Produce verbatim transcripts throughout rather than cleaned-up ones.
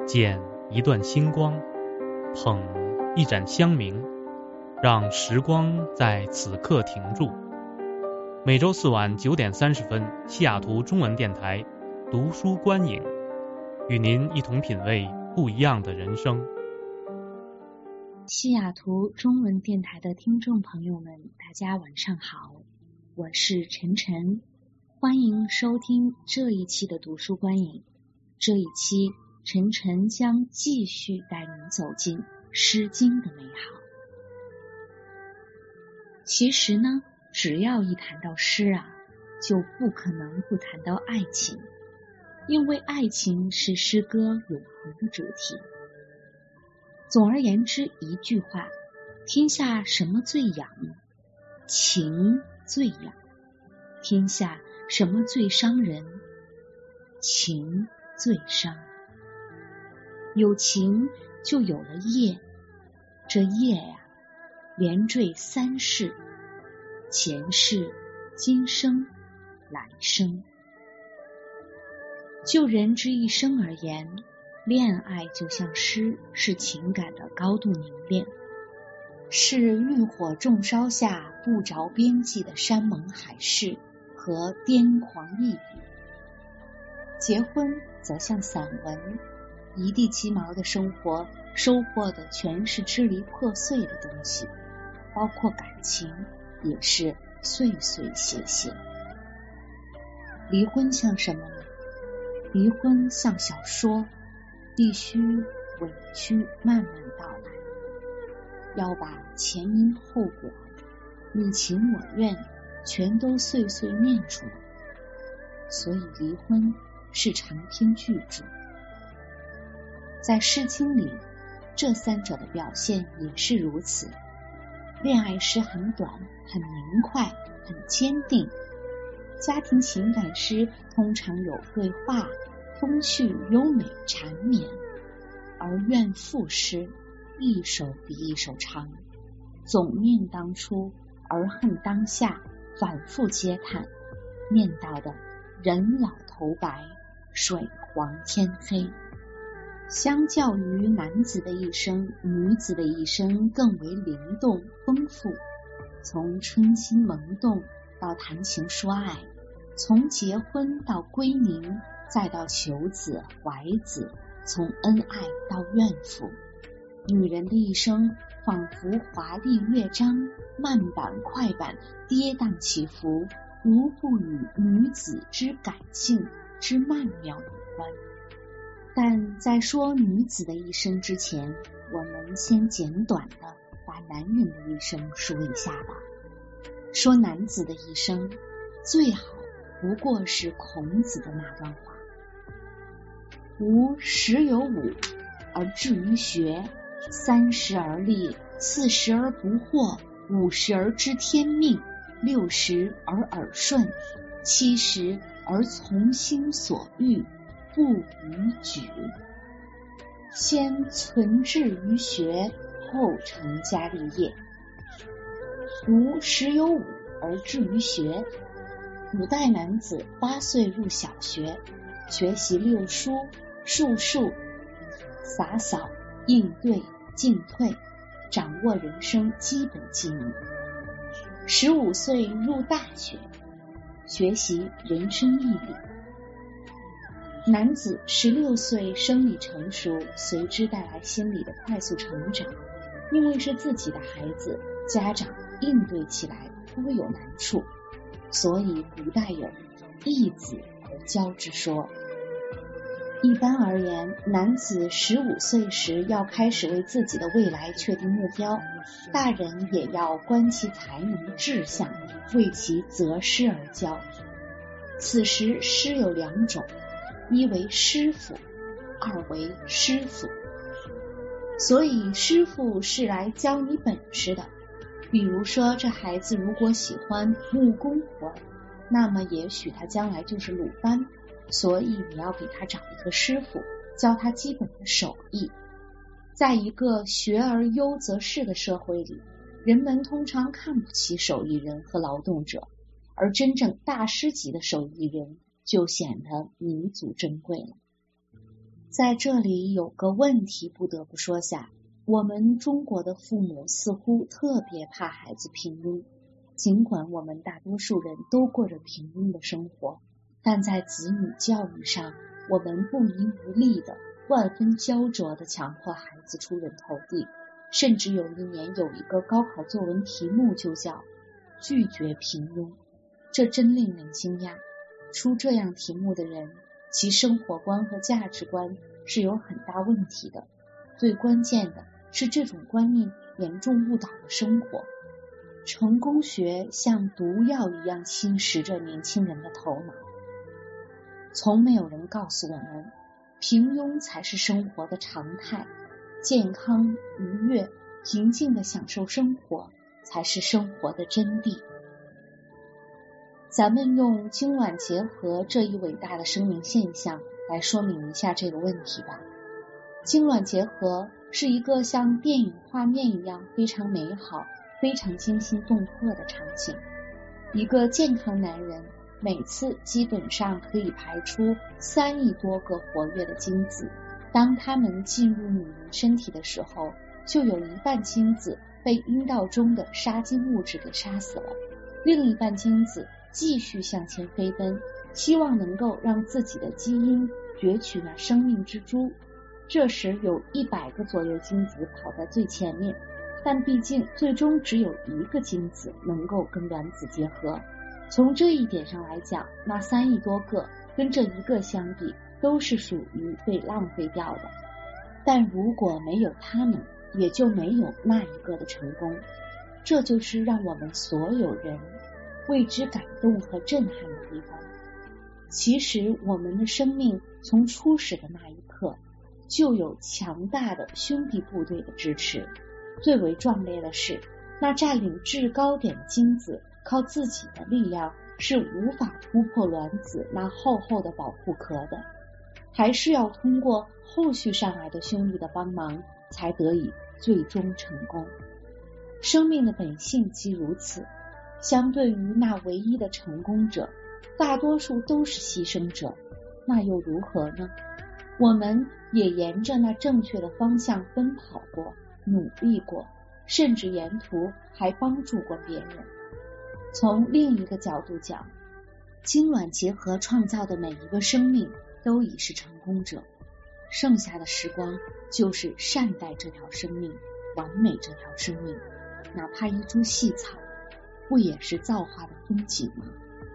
捡一段星光，捧一盏香茗，让时光在此刻停住。每周四晚九点三十分，西雅图中文电台读书观影，与您一同品味不一样的人生。 西雅图中文电台的听众朋友们，大家晚上好，我是晨晨，欢迎收听这一期的读书观影。这一期晨晨将继续带您走进《诗经》的美好。其实呢，只要一谈到诗啊，就不可能不谈到爱情，因为爱情是诗歌永恒的主题。总而言之，一句话，天下什么最痒？情最痒。天下什么最伤人？情最伤。有情就有了业，这业呀、啊，连缀三世，前世、今生、来生。就人之一生而言，恋爱就像诗，是情感的高度凝练，是欲火中烧下不着边际的山盟海誓和癫狂一语。结婚则像散文，一地鸡毛的生活收获的全是支离破碎的东西，包括感情也是碎碎屑屑。离婚像什么呢？离婚像小说，必须委屈慢慢道来，要把前因后果、你情我愿全都碎碎念出来。所以离婚是长篇巨著。在《诗经》里，这三者的表现也是如此。恋爱诗很短，很明快，很坚定。家庭情感诗通常有对话，风趣优美缠绵，而怨妇诗一首比一首长，总念当初，而恨当下，反复嗟叹，念到的人老头白，水黄天黑。相较于男子的一生，女子的一生更为灵动丰富。从春心萌动到谈情说爱，从结婚到归宁，再到求子怀子，从恩爱到怨妇。女人的一生仿佛华丽乐章，慢板快板，跌宕起伏，无不与女子之感性之曼妙有关。但在说女子的一生之前，我们先简短的把男人的一生说一下吧。说男子的一生，最好不过是孔子的那段话：吾十有五而志于学，三十而立，四十而不惑，五十而知天命，六十而耳顺，七十而从心所欲，不逾矩。先存志于学，后成家立业。吾十有五而志于学。古代男子八岁入小学，学习六书、术数、洒扫、应对、进退，掌握人生基本技能。十五岁入大学，学习人生义理。男子十六岁生理成熟，随之带来心理的快速成长，因为是自己的孩子，家长应对起来颇有难处，所以古代有义子而教之说。一般而言，男子十五岁时要开始为自己的未来确定目标，大人也要观其才能志向，为其择师而教。此时师有两种，一为师傅，二为师傅。所以师傅是来教你本事的。比如说，这孩子如果喜欢木工活，那么也许他将来就是鲁班，所以你要给他找一个师傅，教他基本的手艺。在一个学而优则仕的社会里，人们通常看不起手艺人和劳动者，而真正大师级的手艺人就显得弥足珍贵了。 在这里有个问题不得不说下，我们中国的父母似乎特别怕孩子平庸，尽管我们大多数人都过着平庸的生活，但在子女教育上，我们不遗余力的、万分焦灼的强迫孩子出人头地，甚至有一年有一个高考作文题目就叫拒绝平庸，这真令人惊讶。出这样题目的人，其生活观和价值观是有很大问题的，最关键的是这种观念严重误导了生活。成功学像毒药一样侵蚀着年轻人的头脑，从没有人告诉我们，平庸才是生活的常态，健康、愉悦、平静的享受生活才是生活的真谛。咱们用精卵结合这一伟大的生命现象来说明一下这个问题吧。精卵结合是一个像电影画面一样非常美好、非常惊心动魄的场景。一个健康男人每次基本上可以排出三亿多个活跃的精子，当他们进入女人身体的时候，就有一半精子被阴道中的杀精物质给杀死了，另一半精子继续向前飞奔，希望能够让自己的基因攫取那生命之珠。这时有一百个左右精子跑在最前面，但毕竟最终只有一个精子能够跟卵子结合。从这一点上来讲，那三亿多个跟这一个相比，都是属于被浪费掉的。但如果没有他们，也就没有那一个的成功。这就是让我们所有人为之感动和震撼的地方。其实我们的生命从初始的那一刻，就有强大的兄弟部队的支持。最为壮烈的是，那占领制高点的精子靠自己的力量是无法突破卵子那厚厚的保护壳的，还是要通过后续上来的兄弟的帮忙，才得以最终成功。生命的本性即如此，相对于那唯一的成功者，大多数都是牺牲者，那又如何呢？我们也沿着那正确的方向奔跑过，努力过，甚至沿途还帮助过别人。从另一个角度讲，精卵结合创造的每一个生命都已是成功者，剩下的时光就是善待这条生命，完美这条生命，哪怕一株细草，不也是造化的风景吗？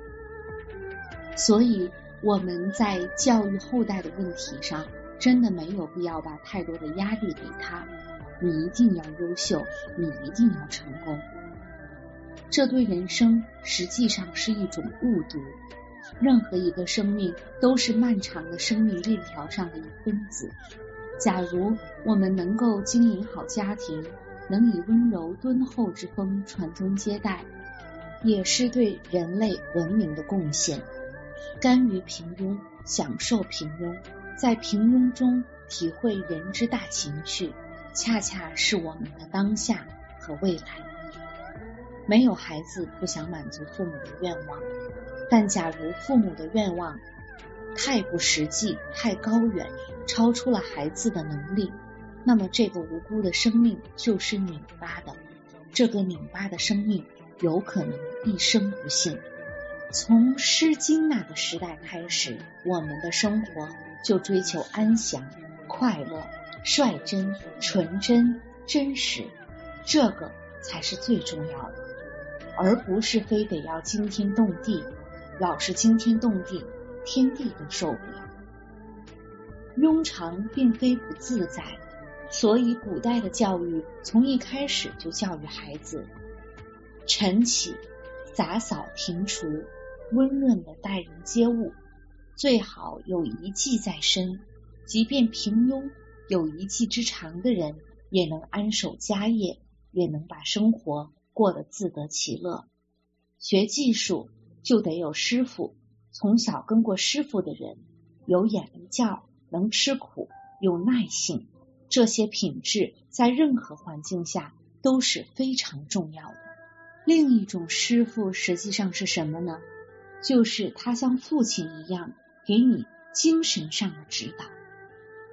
所以我们在教育后代的问题上，真的没有必要把太多的压力给他，你一定要优秀，你一定要成功。这对人生实际上是一种误读。任何一个生命都是漫长的生命链条上的一分子。假如我们能够经营好家庭，能以温柔敦厚之风传宗接代，也是对人类文明的贡献。甘于平庸，享受平庸，在平庸中体会人之大情趣，恰恰是我们的当下和未来。没有孩子不想满足父母的愿望，但假如父母的愿望太不实际、太高远，超出了孩子的能力，那么这个无辜的生命就是拧巴的，这个拧巴的生命有可能一生不幸。从诗经那个时代开始，我们的生活就追求安详、快乐、率真、纯真、真实，这个才是最重要的，而不是非得要惊天动地，老是惊天动地，天地都受不了。庸常并非不自在，所以古代的教育从一开始就教育孩子晨起、洒扫庭除，温润的待人接物，最好有一技在身，即便平庸，有一技之长的人也能安守家业，也能把生活过得自得其乐。学技术就得有师傅，从小跟过师傅的人，有眼力劲儿，能吃苦，有耐性，这些品质在任何环境下都是非常重要的。另一种师傅实际上是什么呢？就是他像父亲一样给你精神上的指导。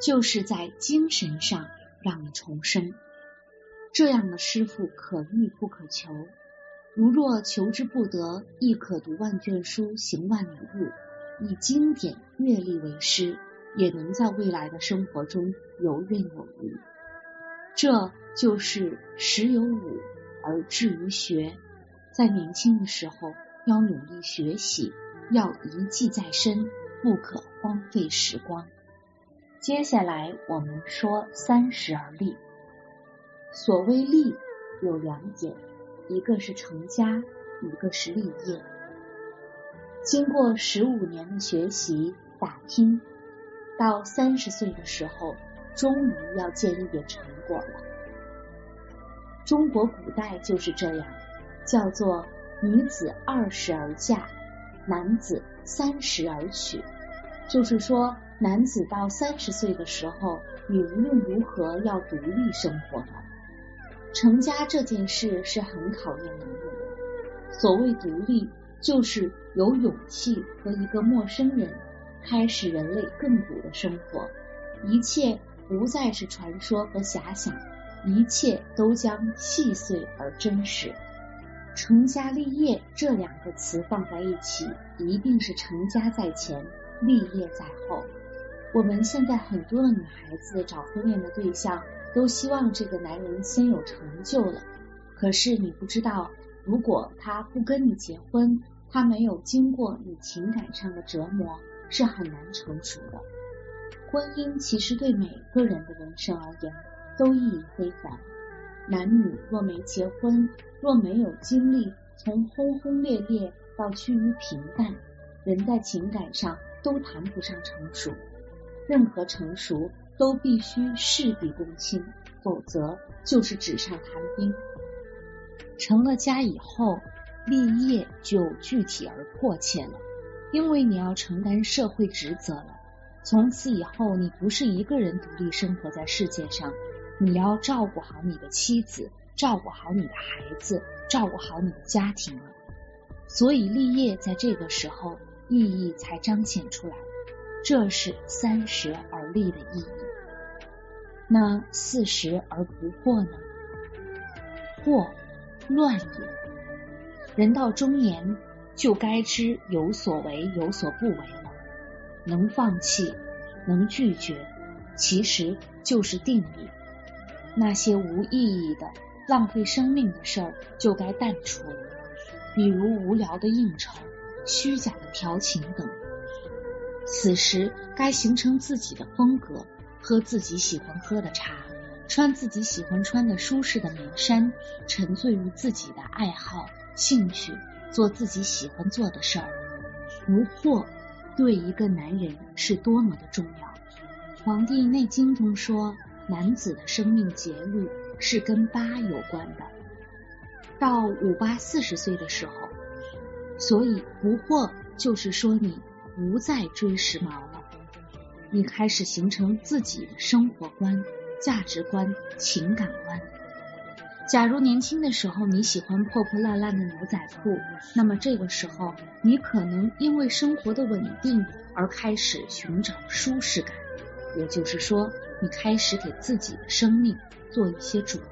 就是在精神上让你重生。这样的师父可遇不可求，如若求之不得，亦可读万卷书，行万里路，以经典阅历为师，也能在未来的生活中游刃有余。这就是时有武而志于学，在年轻的时候要努力学习，要一技在身，不可荒废时光。接下来我们说三十而立。所谓立有两点，一个是成家，一个是立业。经过十五年的学习打拼，到三十岁的时候，终于要见一点成果了。中国古代就是这样，叫做女子二十而嫁，男子三十而娶。就是说，男子到三十岁的时候，你无论如何要独立生活了。成家这件事是很考验男人的。所谓独立，就是有勇气和一个陌生人开始人类亘古的生活，一切不再是传说和遐想，一切都将细碎而真实。成家立业这两个词放在一起，一定是成家在前，立业在后。我们现在很多的女孩子找婚恋的对象，都希望这个男人先有成就了。可是你不知道，如果他不跟你结婚，他没有经过你情感上的折磨，是很难成熟的。婚姻其实对每个人的人生而言都意义非凡。男女若没结婚，若没有经历从轰轰烈烈到趋于平淡，人在情感上都谈不上成熟。任何成熟都必须事必躬亲，否则就是纸上谈兵。成了家以后，立业就具体而迫切了，因为你要承担社会职责了。从此以后，你不是一个人独立生活在世界上，你要照顾好你的妻子，照顾好你的孩子，照顾好你的家庭了。所以立业在这个时候意义才彰显出来，这是三十而立的意义。那四十而不惑呢？惑，乱也。人到中年，就该知有所为，有所不为了。能放弃，能拒绝，其实就是定力。那些无意义的、浪费生命的事儿，就该淡出了。比如无聊的应酬、虚假的调情等。此时该形成自己的风格，喝自己喜欢喝的茶，穿自己喜欢穿的舒适的棉衫，沉醉于自己的爱好、兴趣，做自己喜欢做的事儿。不惑对一个男人是多么的重要。黄帝内经中说，男子的生命节律是跟八有关的，到五八四十岁的时候，所以不惑就是说你不再追时髦了，你开始形成自己的生活观、价值观、情感观。假如年轻的时候你喜欢破破烂烂的牛仔裤，那么这个时候你可能因为生活的稳定而开始寻找舒适感，也就是说你开始给自己的生命做一些主了。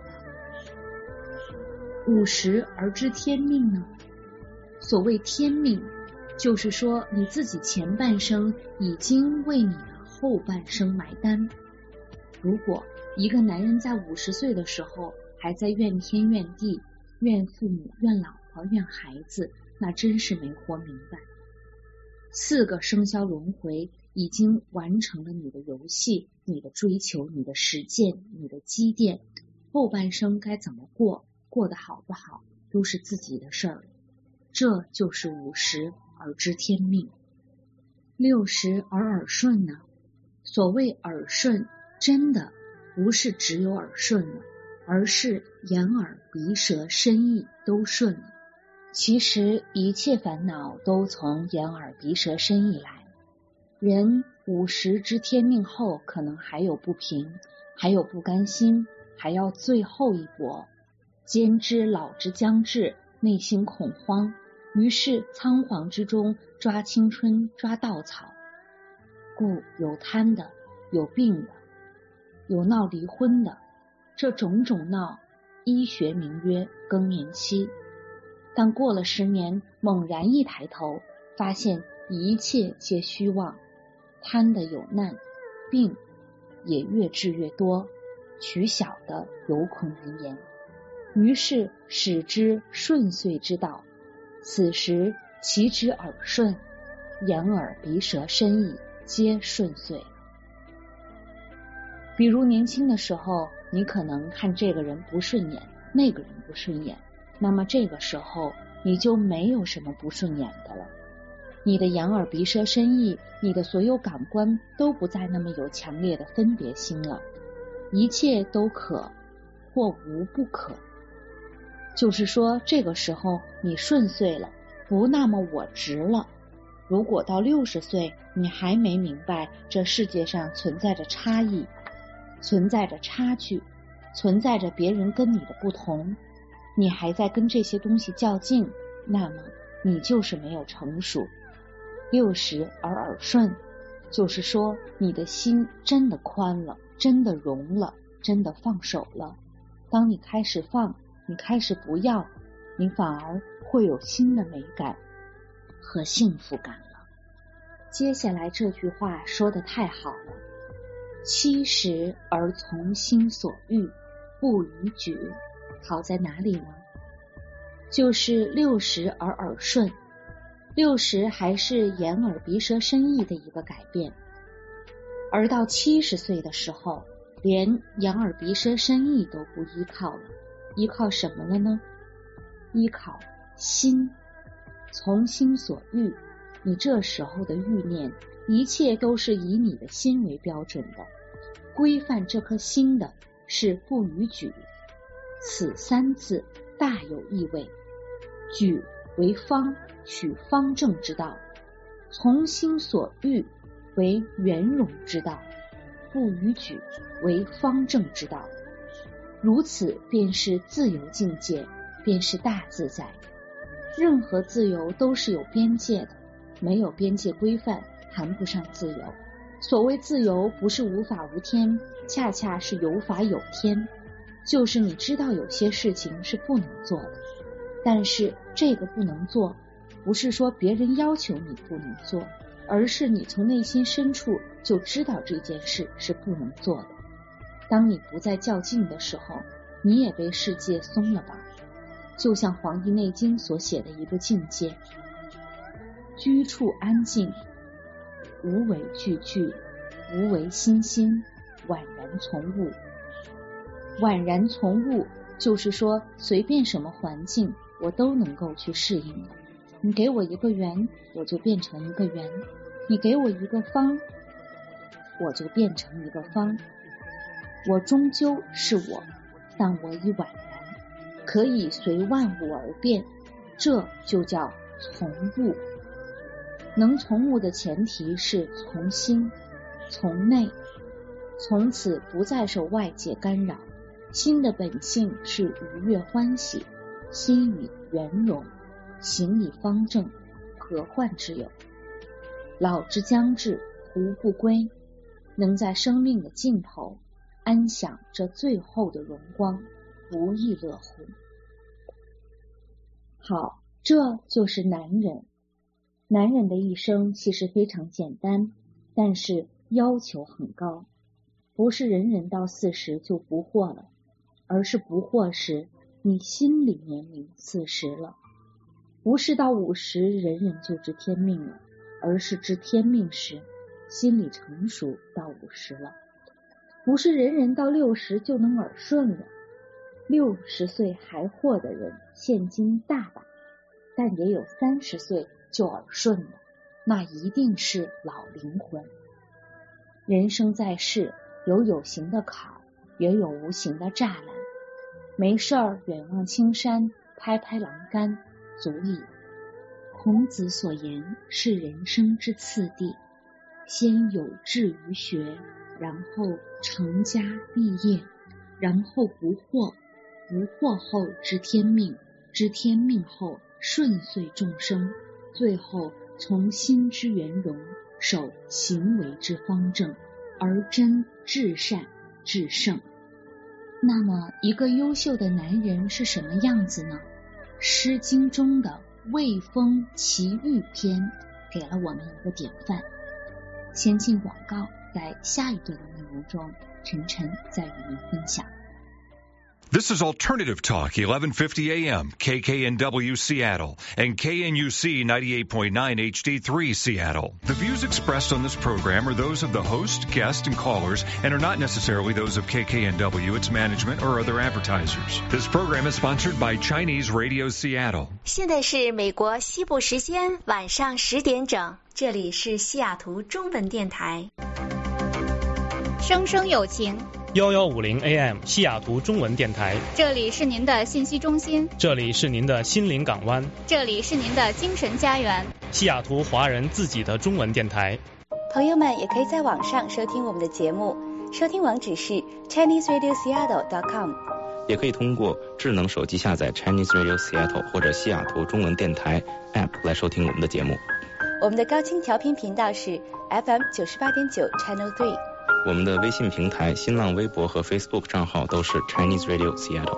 五十而知天命呢？所谓天命，就是说你自己前半生已经为你的后半生埋单。如果一个男人在五十岁的时候还在怨天怨地、怨父母、怨老婆、怨孩子，那真是没活明白。四个生肖轮回已经完成了你的游戏、你的追求、你的实践、你的积淀，后半生该怎么过，过得好不好，都是自己的事儿。这就是五十而知天命。六十而耳顺呢？所谓耳顺，真的不是只有耳顺了，而是眼耳鼻舌身意都顺了。其实一切烦恼都从眼耳鼻舌身意来。人五十知天命后，可能还有不平，还有不甘心，还要最后一搏。兼知老之将至，内心恐慌，于是仓皇之中抓青春，抓稻草。故有贪的，有病的， 有闹离婚的，这种种闹，医学名曰更年期。但过了十年，猛然一抬头，发现一切皆虚妄，贪的有难，病也越治越多，取小的有恐难言。于是使之顺遂之道，此时其之耳顺，眼耳鼻舌身意皆顺遂。比如年轻的时候，你可能看这个人不顺眼，那个人不顺眼，那么这个时候你就没有什么不顺眼的了。你的眼耳鼻舌身意，你的所有感官都不再那么有强烈的分别心了，一切都可或无不可。就是说这个时候你顺遂了，不那么我执了。如果到六十岁你还没明白这世界上存在着差异，存在着差距，存在着别人跟你的不同，你还在跟这些东西较劲，那么你就是没有成熟。六十而耳顺，就是说你的心真的宽了，真的容了，真的放手了。当你开始放，你开始不要，你反而会有新的美感和幸福感了。接下来这句话说得太好了，七十而从心所欲，不逾矩。好在哪里呢？就是六十而耳顺，六十还是眼耳鼻舌身意的一个改变，而到七十岁的时候，连眼耳鼻舌身意都不依靠了，依靠什么了呢？依靠心，从心所欲。你这时候的欲念，一切都是以你的心为标准的，规范这颗心的是不逾矩。此三字大有意味，矩为方，取方正之道；从心所欲为圆融之道，不逾矩为方正之道。如此便是自由境界，便是大自在。任何自由都是有边界的，没有边界规范，谈不上自由。所谓自由，不是无法无天，恰恰是有法有天。就是你知道有些事情是不能做的，但是这个不能做，不是说别人要求你不能做，而是你从内心深处就知道这件事是不能做的。当你不再较劲的时候，你也被世界松了吧。就像《黄帝内经》所写的一个境界，居处安静，无为句句，无为心心，宛然从物。宛然从物，就是说随便什么环境我都能够去适应了。你给我一个圆，我就变成一个圆；你给我一个方，我就变成一个方。我终究是我，但我已宛然，可以随万物而变，这就叫从物。能从物的前提是从心，从内，从此不再受外界干扰。心的本性是愉悦欢喜，心以圆融，行以方正，何患之有？老之将至，胡不归？能在生命的尽头安享这最后的荣光，无亦乐乎？好，这就是男人。男人的一生其实非常简单，但是要求很高。不是人人到四十就不惑了，而是不惑时你心理年龄四十了。不是到五十人人就知天命了，而是知天命时心理成熟到五十了。不是人人到六十就能耳顺了，六十岁还惑的人现今大把，但也有三十岁就耳顺了，那一定是老灵魂。人生在世，有有形的坎，也有无形的栅栏。没事儿远望青山，拍拍栏杆，足矣。孔子所言是人生之次第，先有志于学，然后成家立业，然后不惑，不惑后知天命，知天命后顺遂众生，最后从心之圆融，守行为之方正，而真至善， 制胜。那么一个优秀的男人是什么样子呢？诗经中的卫风齐豫篇给了我们一个典范。先进广告，在下一段的内容中，晨晨再与您分享。 This is Alternative Talk, eleven fifty A M, K K N W Seattle, and K N U C ninety-eight point nine H D three Seattle. The views expressed on this program are those of the host, guests, and callers, and are not necessarily those of K K N W, its management, or other advertisers. This program is sponsored by Chinese Radio Seattle. 现在是美国西部时间晚上十点整，这里是西雅图中文电台。 生生有情。 幺幺五零 A M 西雅图中文电台， 这里是您的信息中心， 这里是您的心灵港湾， 这里是您的精神家园， 西雅图华人自己的中文电台。 朋友们也可以在网上收听我们的节目，收听网址是 Chinese Radio Seattle dot com， 也可以通过智能手机下载 Chinese Radio Seattle 或者西雅图中文电台 App 来收听我们的节目。 我们的高清调频频道是 F M 九十八点九 Channel three。 我们的微信平台、新浪微博和 Facebook 账号都是 Chinese Radio Seattle。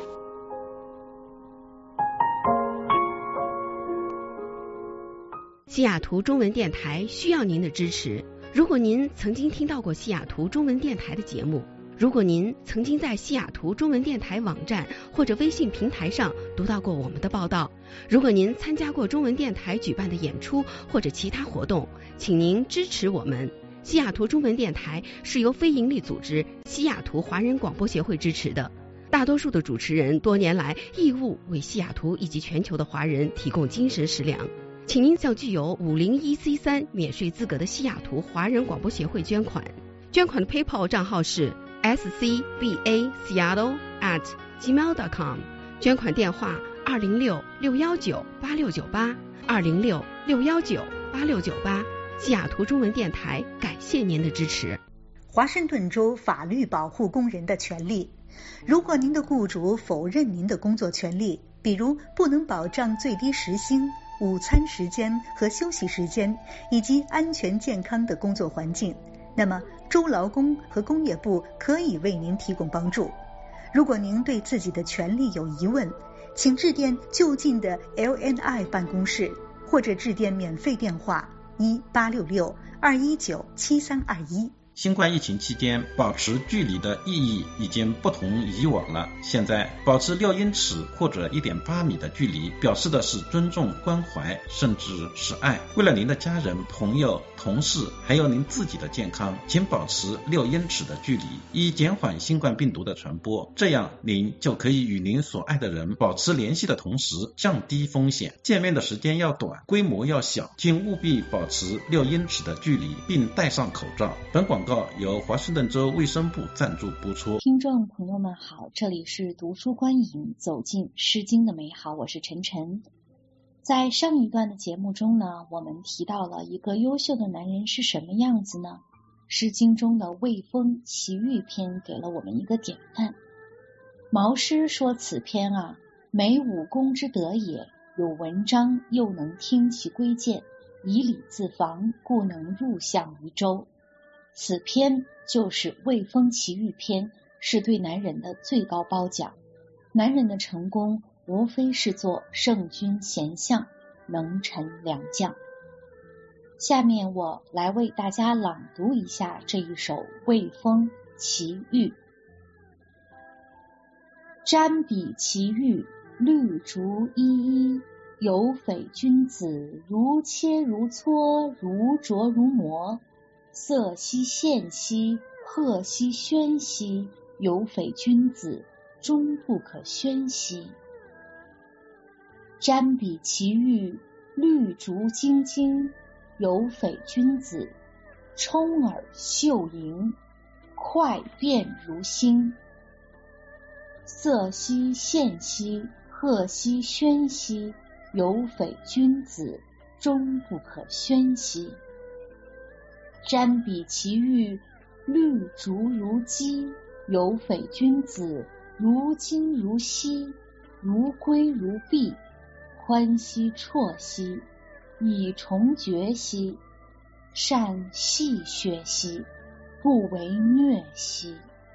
西雅图中文电台需要您的支持。如果您曾经听到过西雅图中文电台的节目，如果您曾经在西雅图中文电台网站或者微信平台上读到过我们的报道，如果您参加过中文电台举办的演出或者其他活动，请您支持我们。西雅图中文电台是由非营利组织西雅图华人广播协会支持的，大多数的主持人多年来义务为西雅图以及全球的华人提供精神食粮。请您向具有五零一 C 三免税资格的西雅图华人广播协会捐款，捐款的 PayPal 账号是 S C B A Seattle at gmail dot com， 捐款电话二零六六一九八六九八二零六六一九八六九八。西雅图中文电台感谢您的支持。 华盛顿州法律保护工人的权利。如果您的雇主否认您的工作权利，比如不能保障最低时薪、午餐时间和休息时间，以及安全健康的工作环境，那么州劳工和工业部可以为您提供帮助。如果您对自己的权利有疑问，请致电就近的 L N I 办公室，或者致电免费电话一八六六二一九七三二一。 新冠疫情期间，保持距离的意义已经不同以往了。现在保持六英尺或者 一点八米的距离，表示的是尊重、关怀，甚至是爱。为了您的家人、朋友、同事，还有您自己的健康，请保持六英尺的距离，以减缓新冠病毒的传播。这样，您就可以与您所爱的人保持联系的同时，降低风险。见面的时间要短，规模要小，请务必保持六英尺的距离，并戴上口罩。本广告由华盛顿州卫生部赞助播出。 听众朋友们好，这里是读书观影，走进诗经的美好，我是晨晨。在上一段的节目中呢，我们提到了一个优秀的男人是什么样子呢？诗经中的卫风齐豫篇给了我们一个典范。毛诗说此篇啊，美武功之德也，有文章，又能听其规谏，以礼自防，故能入相于周。此篇就是卫风齐豫篇，是对男人的最高褒奖。男人的成功无非是做圣君贤相，能臣良将。下面我来为大家朗读一下这一首卫风齐豫。瞻彼齐豫，绿竹依依，有匪君子，如切如磋，如琢如磨。色兮宪兮，赫兮喧兮，有匪君子，终不可宣兮。瞻彼齐豫，绿竹晶晶，有匪君子，充耳秀盈，快变如星。色兮宪兮，赫兮喧兮，有匪君子，终不可宣兮。瞻彼齐豫，绿竹如鸡，有匪君子，如金如锡，如龟如璧，宽兮绰兮，以重绝兮，善戏谑兮，不为虐兮。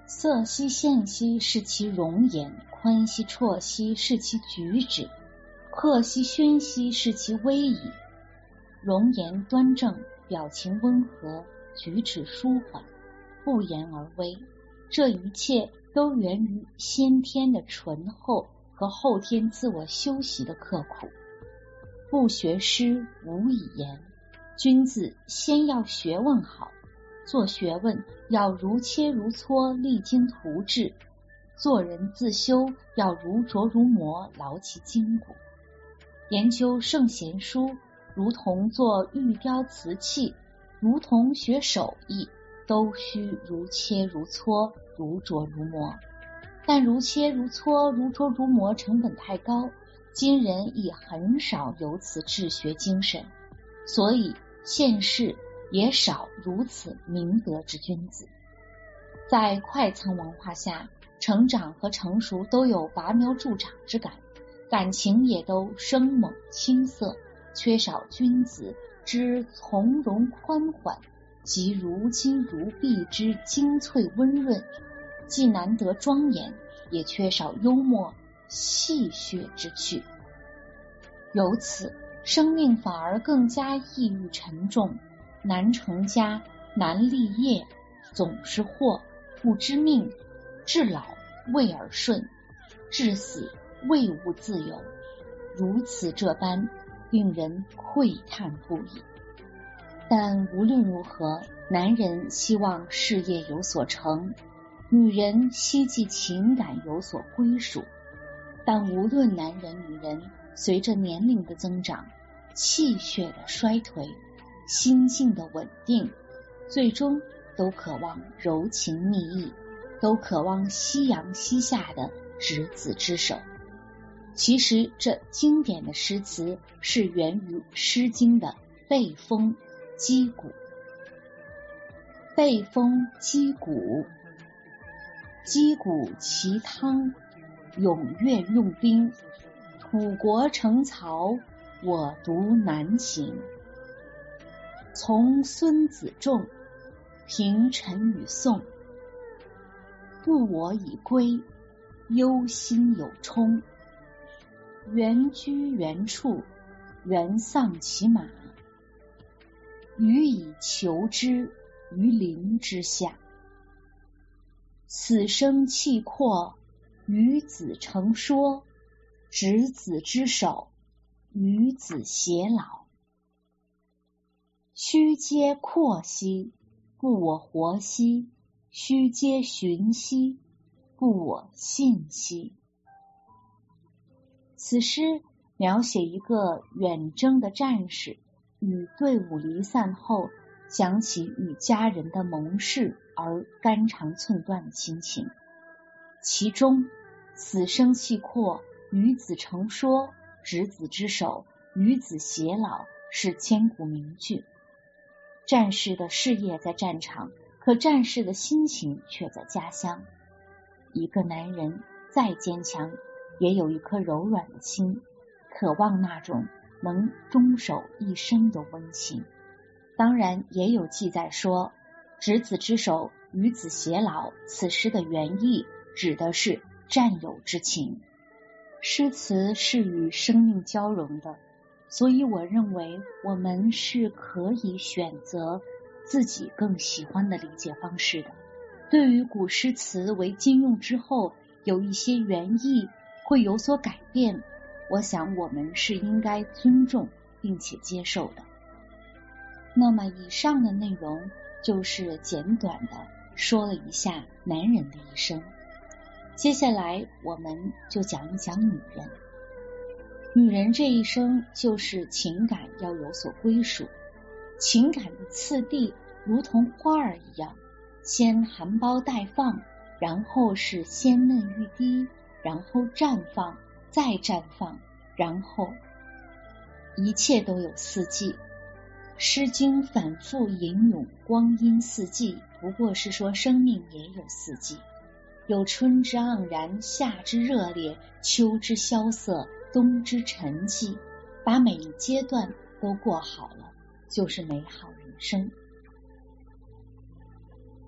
色兮宪兮是其容颜，宽兮绰兮是其举止，赫兮宣兮是其威仪。容颜端正，表情温和，举止舒缓，不言而威，这一切都源于先天的醇厚和后天自我修习的刻苦。不学诗，无以言。君子先要学问好，做学问要如切如磋，励精图治；做人自修要如琢如磨，劳其筋骨。研究圣贤书，如同做玉雕瓷器，如同学手艺，都需如切如磋，如琢如磨。但如切如磋，如琢如磨成本太高，今人已很少有此治学精神，所以现世也少如此明德之君子。在快餐文化下，成长和成熟都有拔苗助长之感，感情也都生猛青涩，缺少君子之从容宽缓，及如金如璧之精粹温润，既难得庄严，也缺少幽默戏谑之趣。由此，生命反而更加抑郁沉重，难成家，难立业，总是祸，不知命，至老未耳顺，至死未悟自由，如此这般，令人喟叹不已。但无论如何，男人希望事业有所成，女人希冀情感有所归属。但无论男人女人，随着年龄的增长，气血的衰退，心境的稳定，最终都渴望柔情蜜意，都渴望夕阳西下的执子之手。其实这经典的诗词是源于《诗经》的背风击鼓。背风击鼓，击鼓齐汤，踊跃用兵，土国成曹，我独南行。从孙子仲，平陈与宋，故我已归，忧心有冲。原居原处，原丧其马，予以求之于林之下。此生契阔，与子成说，执子之手，与子偕老。须嗟阔兮，故我活兮；须嗟循兮，故我信兮。此诗描写一个远征的战士与队伍离散后，想起与家人的盟誓而肝肠寸断的心情。其中此生契阔，与子成说，执子之手，与子偕老是千古名句。战士的事业在战场，可战士的心情却在家乡。一个男人再坚强，也有一颗柔软的心，渴望那种能终守一生的温情。当然也有记载说，执子之手，与子偕老，此诗的原意指的是战友之情。诗词是与生命交融的，所以我认为我们是可以选择自己更喜欢的理解方式的。对于古诗词为今用之后有一些原意会有所改变，我想我们是应该尊重并且接受的。那么以上的内容就是简短的说了一下男人的一生，接下来我们就讲一讲女人。女人这一生就是情感要有所归属，情感的次第如同花儿一样，先含苞待放，然后是鲜嫩欲滴，然后绽放，再绽放，然后一切都有四季。诗经反复引用光阴四季，不过是说生命也有四季，有春之盎然，夏之热烈，秋之萧瑟，冬之沉寂，把每一阶段都过好了，就是美好人生。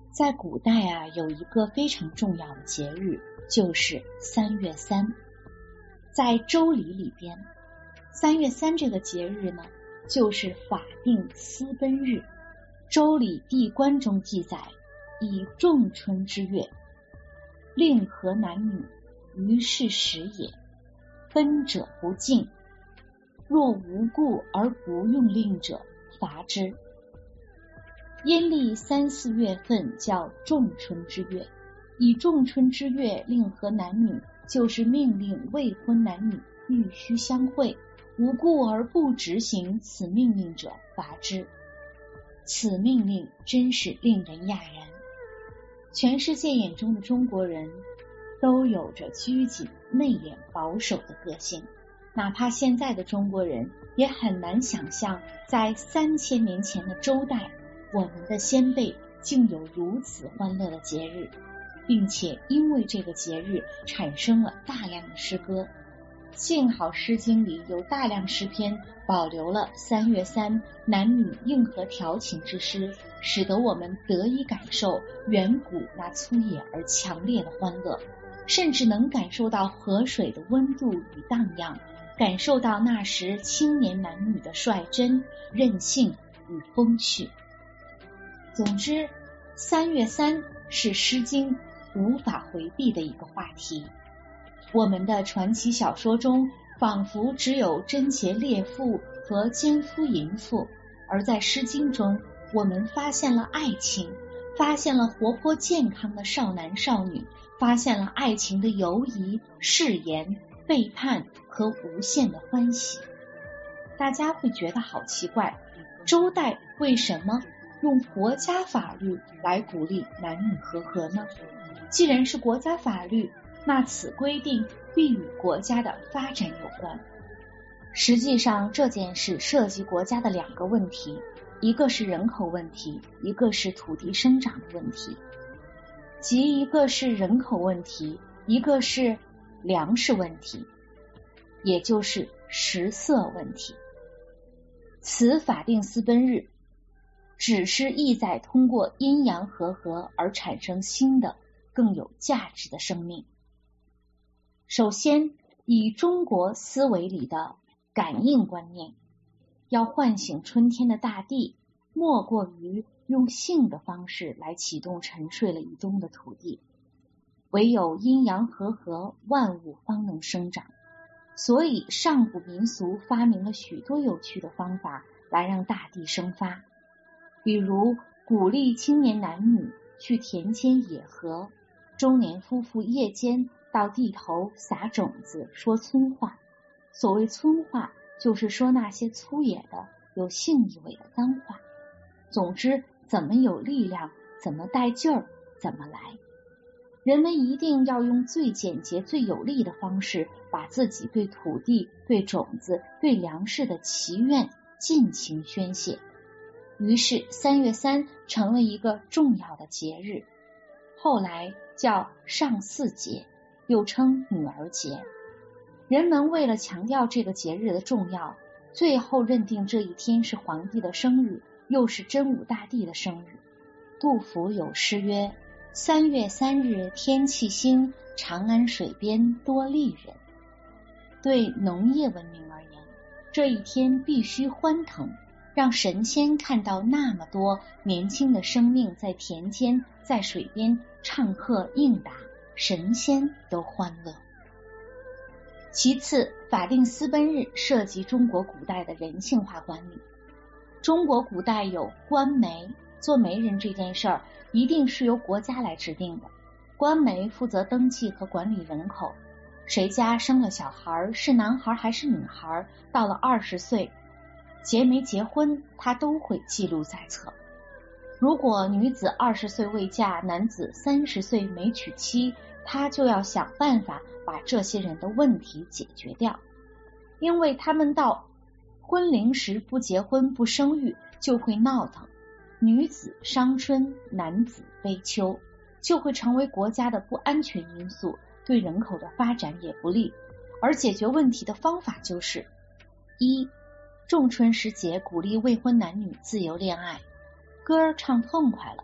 在古代啊，有一个非常重要的节日，就是三月三。在周礼里边，三月三这个节日呢，就是法定私奔日。周礼地官中记载，以仲春之月，令和男女，于是时也，奔者不敬，若无故而不用令者，罚之。阴历三四月份叫仲春之月，以仲春之月令和男女，就是命令未婚男女必须相会，无故而不执行此命令者，罚之。此命令真是令人讶然。全世界眼中的中国人都有着拘谨、内敛、保守的个性，哪怕现在的中国人也很难想象，在三千年前的周代，我们的先辈竟有如此欢乐的节日，并且因为这个节日产生了大量的诗歌。幸好《诗经》里有大量诗篇保留了三月三男女应和调情之诗，使得我们得以感受远古那粗野而强烈的欢乐，甚至能感受到河水的温度与荡漾，感受到那时青年男女的率真、任性与风趣。总之，三月三是《诗经》无法回避的一个话题。我们的传奇小说中仿佛只有贞洁烈妇和奸夫淫妇，而在《诗经》中，我们发现了爱情，发现了活泼健康的少男少女，发现了爱情的犹疑、誓言、背叛和无限的欢喜。大家会觉得好奇怪，周代为什么用国家法律来鼓励男女和合呢？既然是国家法律，那此规定必与国家的发展有关。实际上，这件事涉及国家的两个问题，一个是人口问题，一个是土地生长的问题。即一个是人口问题，一个是粮食问题，也就是食色问题。此法定私奔日只是意在通过阴阳和合而产生新的更有价值的生命。首先，以中国思维里的感应观念，要唤醒春天的大地，莫过于用性的方式来启动沉睡了一冬的土地。唯有阴阳和合，万物方能生长。所以上古民俗发明了许多有趣的方法来让大地生发，比如鼓励青年男女去田间野合，中年夫妇夜间到地头撒种子，说村话。所谓村话，就是说那些粗野的、有性意味的脏话。总之，怎么有力量，怎么带劲儿，怎么来。人们一定要用最简洁、最有力的方式，把自己对土地、对种子、对粮食的祈愿尽情宣泄。于是，三月三成了一个重要的节日，后来叫上巳节，又称女儿节。人们为了强调这个节日的重要，最后认定这一天是皇帝的生日，又是真武大帝的生日。杜甫有诗曰：三月三日天气新，长安水边多丽人。对农业文明而言，这一天必须欢腾，让神仙看到那么多年轻的生命在田间、在水边唱和应答，神仙都欢乐。其次，法定私奔日涉及中国古代的人性化管理。中国古代有官媒，做媒人这件事儿一定是由国家来制定的。官媒负责登记和管理人口，谁家生了小孩，是男孩还是女孩，到了二十岁结没结婚，他都会记录在册。如果女子二十岁未嫁，男子三十岁没娶妻，他就要想办法把这些人的问题解决掉，因为他们到婚龄时不结婚不生育就会闹腾，女子伤春，男子悲秋，就会成为国家的不安全因素，对人口的发展也不利。而解决问题的方法就是一，仲春时节鼓励未婚男女自由恋爱，歌儿唱痛快了，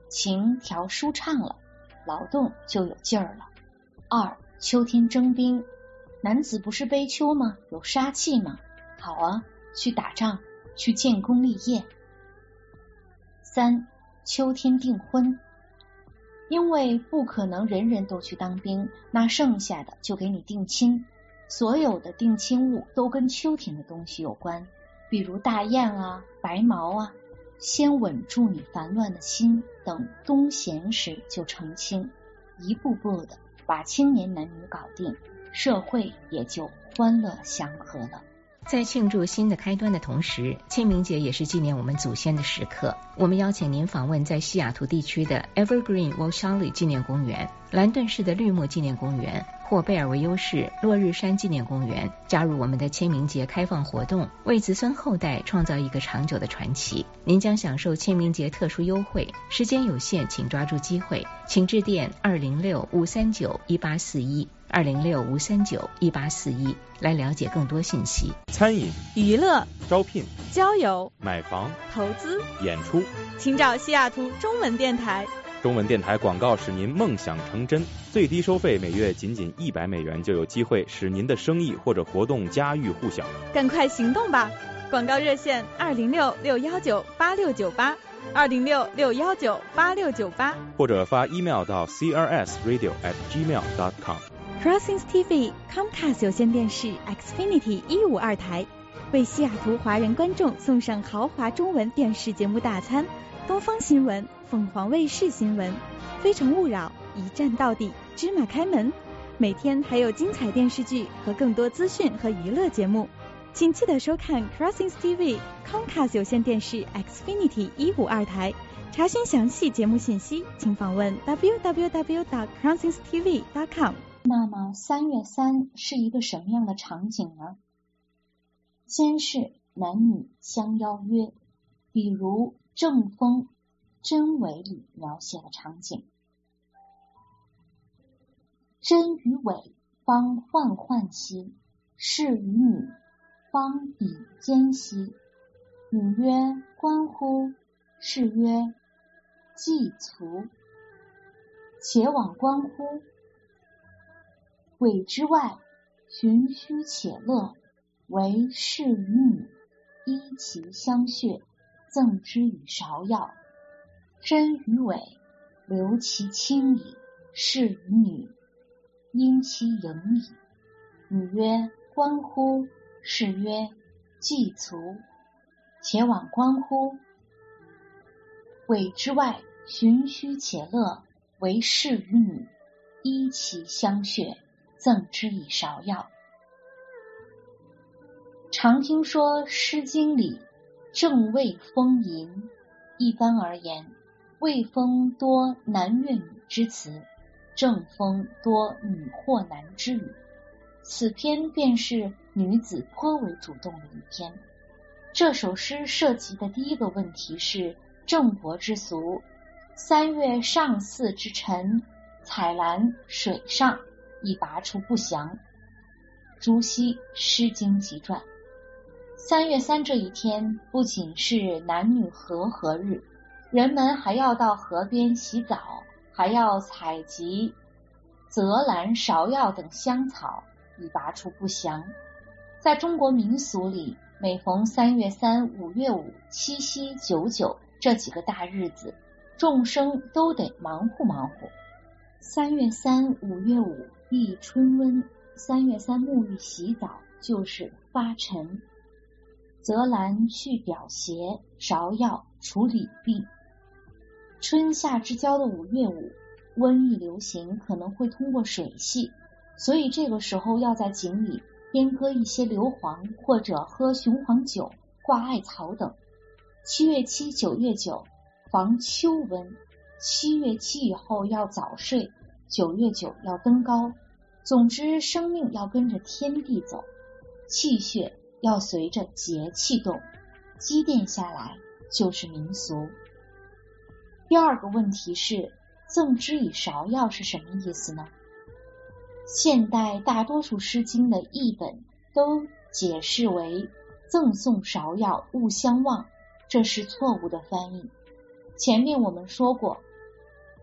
琴调舒畅了，劳动就有劲儿了。二，秋天征兵，男子不是悲秋吗？有杀气吗？好啊，去打仗，去建功立业。三，秋天订婚，因为不可能人人都去当兵，那剩下的就给你定亲。所有的定亲物都跟秋天的东西有关，比如大雁啊、白毛啊，先稳住你烦乱的心，等冬闲时就成亲，一步步的把青年男女搞定，社会也就欢乐祥和了。 在庆祝新的开端的同时，清明节也是纪念我们祖先的时刻。我们邀请您访问在西雅图地区的 Evergreen Walshaley 纪念公园、兰顿市的绿墨纪念公园或贝尔维优市落日山纪念公园，加入我们的清明节开放活动，为子孙后代创造一个长久的传奇。您将享受清明节特殊优惠，时间有限，请抓住机会，请致电二零六五三九一八四一。二零六五三九一八四一来了解更多信息。 餐饮、 娱乐、 招聘、 交友、 买房、 投资、 演出， 请找西雅图中文电台。 中文电台广告使您梦想成真，最低收费每月仅仅一百美元，就有机会使您的生意或者活动家喻户晓。 赶快行动吧！广告热线二零六六幺九八六九八，二零六六幺九八六九八， 或者发 email 到 c r s radio at gmail dot com。Crossings T V Comcast 有线电视 Xfinity 一五二台为西雅图华人观众送上豪华中文电视节目大餐，东方新闻、凤凰卫视新闻、非诚勿扰、一站到底、芝麻开门，每天还有精彩电视剧和更多资讯和娱乐节目，请记得收看 Crossings T V Comcast 有线电视 Xfinity 一五二台。查询详细节目信息，请访问 w w w dot crossings t v dot com。 那么三月三是一个什么样的场景呢？先是男女相邀约，比如郑风真伪里描写的场景。真与伪方患患兮，是与女方比肩兮。女曰观乎，是曰既卒，且往观乎。伪之外，循虚且乐，为士与女，依其相谑，赠之以芍药。真与伪，留其轻矣，士与女，因其盈矣。女曰观乎，是曰既卒，且往观乎。伪之外，循虚且乐，为士与女，依其相谑，赠之以芍药。常听说《诗经》里正位风吟，一般而言，位风多男怨女之词，正风多女或男之语。此篇便是女子颇为主动的一篇。这首诗涉及的第一个问题是郑伯之俗，三月上巳之晨，采兰水上，以拔出不祥。朱熹《诗经集传》。三月三这一天不仅是男女和合日，人们还要到河边洗澡，还要采集泽兰、芍药等香草，以拔出不祥。在中国民俗里，每逢三月三、五月五、七夕、九九这几个大日子，众生都得忙活忙活。三月三、五月五避春瘟，三月三沐浴洗澡就是发陈。泽兰去表邪，芍药处理病。春夏之交的五月五，瘟疫流行可能会通过水系，所以这个时候要在井里边搁一些硫磺，或者喝雄黄酒、挂艾草等。七月七、九月九防秋瘟，七月七以后要早睡，九月九要登高。总之，生命要跟着天地走，气血要随着节气动，积淀下来就是民俗。第二个问题是，赠之以芍药是什么意思呢？现代大多数诗经的译本都解释为赠送芍药勿相忘，这是错误的翻译。前面我们说过，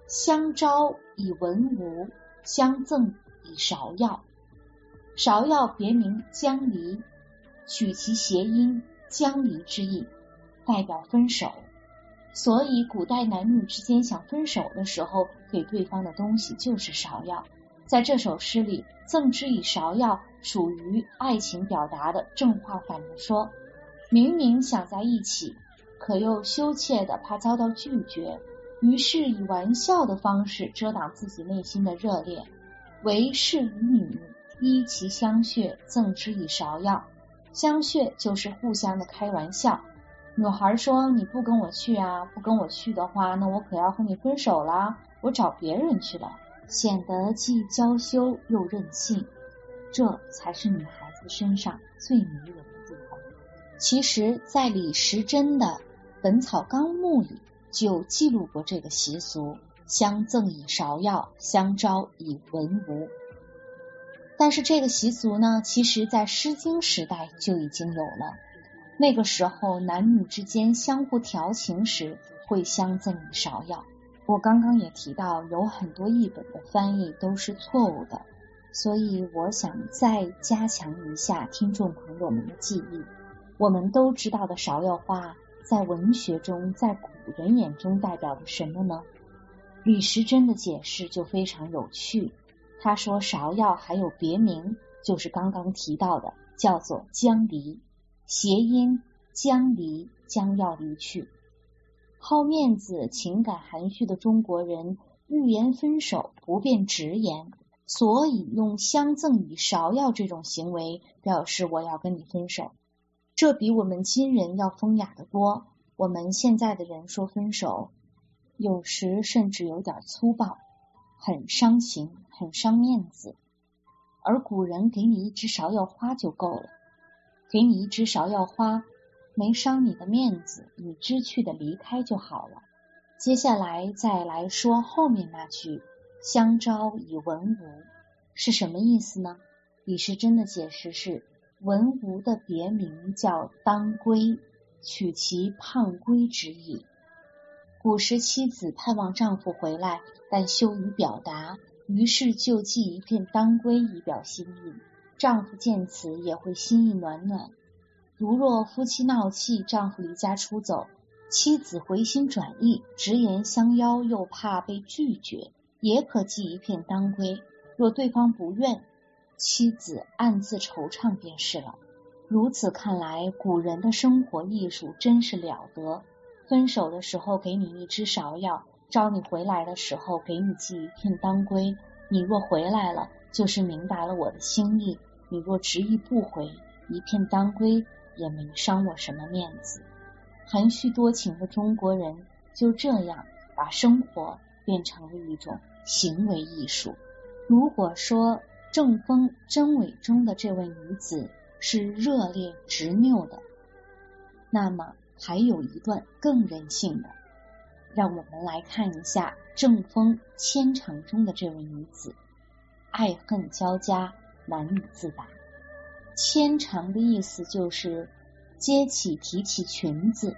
相招以文无，相赠以芍药。芍药别名江离，取其谐音江离之意，代表分手。所以古代男女之间想分手的时候，给对方的东西就是芍药。在这首诗里，赠之以芍药属于爱情表达的正话反着说，明明想在一起，可又羞怯的怕遭到拒绝，于是以玩笑的方式遮挡自己内心的热烈。为士与女，依其相谑，赠之以芍药。相谑就是互相的开玩笑。女孩说，你不跟我去啊，不跟我去的话，那我可要和你分手啦，我找别人去了，显得既娇羞又任性，这才是女孩子身上最迷人的地方。其实在李时珍的《本草纲目》里就记录过这个习俗，相赠以芍药，相招以文无。但是这个习俗呢，其实在诗经时代就已经有了。那个时候男女之间相互调情时会相赠以芍药。我刚刚也提到有很多译本的翻译都是错误的，所以我想再加强一下听众朋友们的记忆。我们都知道的芍药花在文学中，在古人眼中代表着什么呢？李时珍的解释就非常有趣，他说芍药还有别名，就是刚刚提到的叫做将离，谐音将离，将要离去。好面子、情感含蓄的中国人欲言分手不便直言，所以用相赠以芍药这种行为表示我要跟你分手。这比我们今人要风雅得多。我们现在的人说分手，有时甚至有点粗暴，很伤情，很伤面子。而古人给你一支芍药花就够了，给你一支芍药花，没伤你的面子，你知趣的离开就好了。接下来再来说后面那句相招以文无是什么意思呢？李时珍的解释是，文无的别名叫当归，取其胖龟之意。古时妻子盼望丈夫回来，但羞于表达，于是就寄一片当归以表心意。丈夫见此也会心意暖暖。如若夫妻闹气，丈夫离家出走，妻子回心转意，直言相邀，又怕被拒绝，也可寄一片当归。若对方不愿，妻子暗自惆怅便是了。如此看来，古人的生活艺术真是了得。分手的时候给你一支芍药，招你回来的时候给你寄一片当归。你若回来了，就是明白了我的心意；你若执意不回，一片当归也没伤我什么面子。含蓄多情的中国人就这样把生活变成了一种行为艺术。如果说正风真伪中的这位女子是热烈执拗的，那么还有一段更任性的。让我们来看一下正风牵肠中的这位女子，爱恨交加，男女自答。牵肠的意思就是接起提起裙子。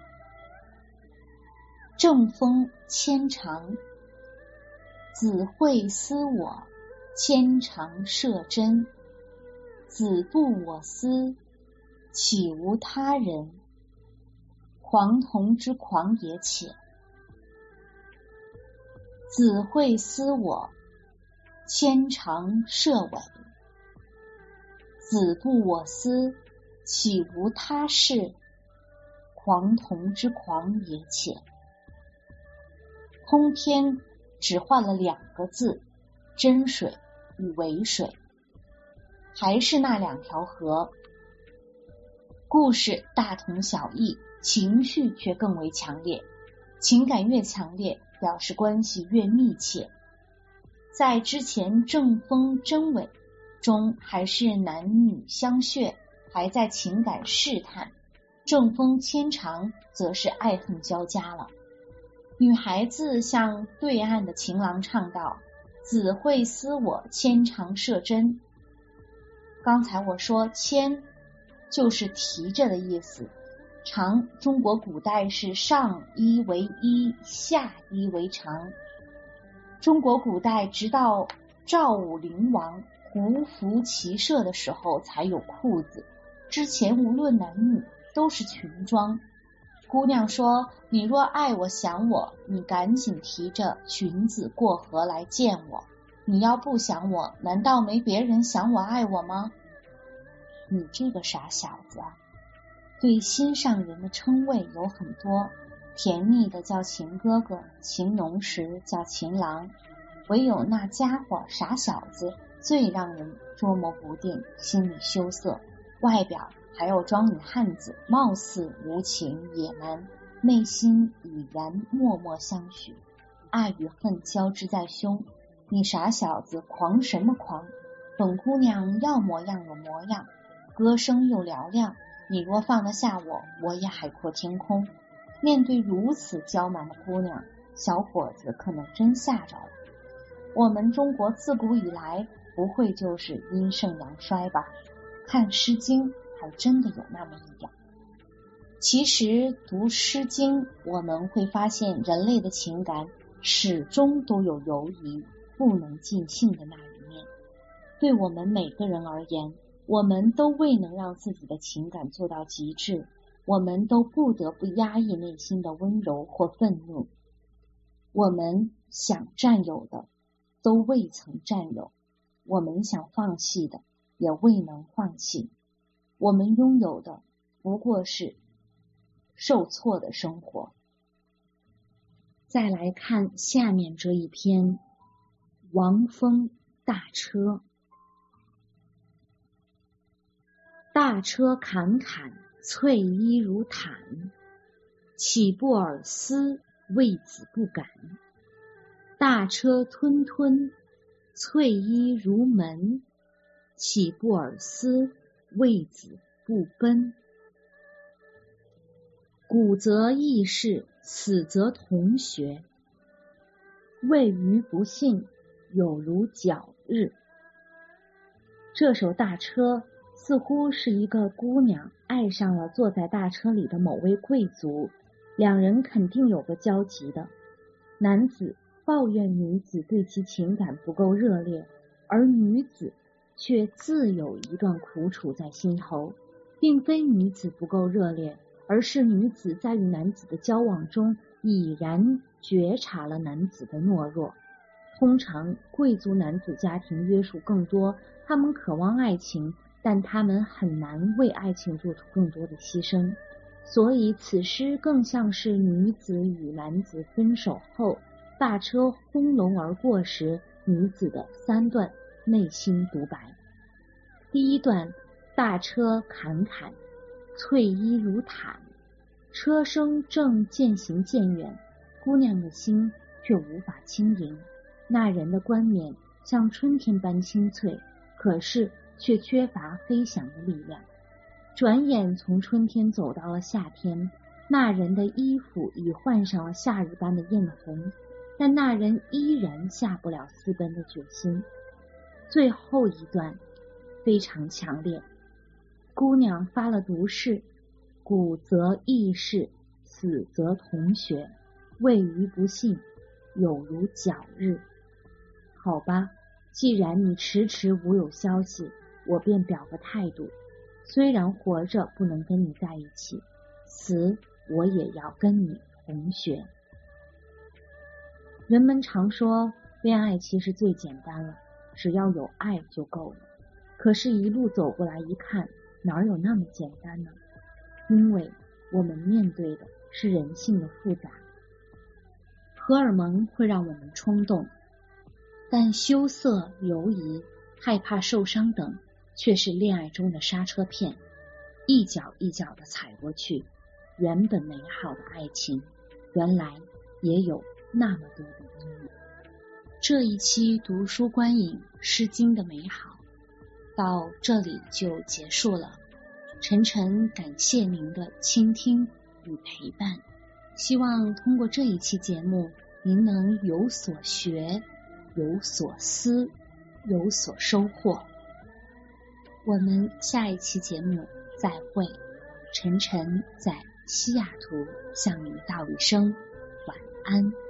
正风牵肠，子会思我，牵肠射针。子不我思，岂无他人？狂童之狂也且。子会思我，牵肠射尾。子不我思，岂无他事？狂童之狂也且。通篇只换了两个字，真水与尾水，还是那两条河，故事大同小异，情绪却更为强烈。情感越强烈，表示关系越密切。在之前正风真伪中还是男女相谑，还在情感试探，正风牵肠则是爱恨交加了。女孩子向对岸的情郎唱道，子会思我，牵肠射针。刚才我说牵就是提着的意思，长中国古代是上衣为衣，下衣为长。 中国古代直到赵武灵王胡服骑射的时候才有裤子，之前无论男女都是裙装。姑娘说，你若爱我想我，你赶紧提着裙子过河来见我，你要不想我，难道没别人想我爱我吗？你这个傻小子啊！对心上人的称谓有很多，甜蜜的叫情哥哥，情浓时叫情郎，唯有那家伙傻小子最让人捉摸不定，心里羞涩，外表还要装女汉子，貌似无情野蛮，内心已然默默相许，爱与恨交织在胸。你傻小子狂什么狂？本姑娘要模样有模样，歌声又嘹亮，你若放得下我，我也海阔天空。面对如此娇蛮的姑娘，小伙子可能真吓着了。我们中国自古以来不会就是阴盛阳衰吧？看诗经还真的有那么一点。其实读诗经，我们会发现人类的情感始终都有犹疑不能尽兴的那一面。对我们每个人而言，我们都未能让自己的情感做到极致，我们都不得不压抑内心的温柔或愤怒。我们想占有的都未曾占有，我们想放弃的也未能放弃，我们拥有的不过是受挫的生活。再来看下面这一篇王峰大车。大车侃侃，翠衣如毯，岂不尔思，为子不敢。大车吞吞，翠衣如门，岂不尔思，为子不奔。古则异事，此则同学。谓余不信，有如皎日。这首大车似乎是一个姑娘爱上了坐在大车里的某位贵族，两人肯定有个交集的。男子抱怨女子对其情感不够热烈，而女子却自有一段苦楚在心头，并非女子不够热烈，而是女子在与男子的交往中已然觉察了男子的懦弱。通常贵族男子家庭约束更多，他们渴望爱情，但他们很难为爱情做出更多的牺牲，所以此诗更像是女子与男子分手后，大车轰隆而过时，女子的三段内心独白。第一段，大车侃侃，翠衣如毯，车声正渐行渐远，姑娘的心却无法轻盈。那人的冠冕像春天般清脆，可是却缺乏飞翔的力量。转眼从春天走到了夏天，那人的衣服已换上了夏日般的艳红，但那人依然下不了私奔的决心。最后一段非常强烈，姑娘发了毒誓，古则异事，此则同学，谓余不信，有如皎日。好吧，既然你迟迟无有消息，我便表个态度，虽然活着不能跟你在一起，死我也要跟你同学。人们常说恋爱其实最简单了，只要有爱就够了。可是一路走过来一看，哪有那么简单呢？因为我们面对的是人性的复杂。荷尔蒙会让我们冲动，但羞涩、犹疑、害怕受伤等却是恋爱中的刹车片，一脚一脚的踩过去，原本美好的爱情原来也有那么多的阴影。这一期读书观影诗经的美好到这里就结束了，晨晨感谢您的倾听与陪伴，希望通过这一期节目您能有所学，有所思，有所收获。我们下一期节目再会，晨晨在西雅图向您道一声晚安。